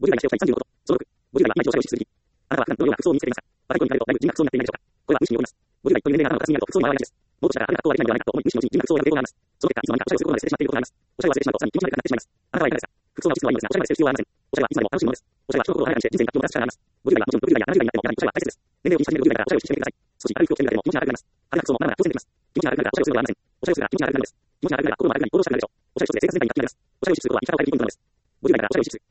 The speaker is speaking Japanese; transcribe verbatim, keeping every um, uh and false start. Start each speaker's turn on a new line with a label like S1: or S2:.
S1: ごじゅう代がしておきたいさんじゅうごこと。そのろく。ごじゅう代は毎日おしゃれをしすぎ。あなたは普段どのような服装を身につけていますか？若い頃に比べるとだいぶ地味な服装になっていないでしょうか？これは無視によります。ごじゅう代という年齢があなたの形になると服装には合わないです。もっとしたらあなたが格好はできないのではないかと思い無視のうちに地味な服装を選ぶ傾向があります。その結果、いつの間にかおしゃれをすることまで捨ててしまっていることがあります。おしゃれを忘れてしまうとさらに気持ち悪くなってしまいます。あなたはいかがですか？服装が落ち着くのはいいのですが、おしゃれまで捨てる必要はありません。おしゃれはいつまでも楽しいものです。おしゃれは人の心を華やかにして人生に活気をもたらす力があります。ごじゅう代はもちろんろくじゅう代やななじゅう代になってもやはりおしゃれは大切です。年齢を気にし始めるろくじゅう代からおしゃれをしてみてください。少し軽い服を着てみるだけでも気持ちが悪くなります。派手な服装もまだまだ挑戦できます。気持ちが悪くなるからおしゃれをするのではありません。おしゃれをするから気持ちが悪くなるのです。気持ちが悪くなるから心も悪くなり行動したくなるでしょう。おしゃれ一つで生活全体に活気があります。おしゃれを意識することは生き方を変えていく運動なのです。ごじゅう代からおしゃれを意識する。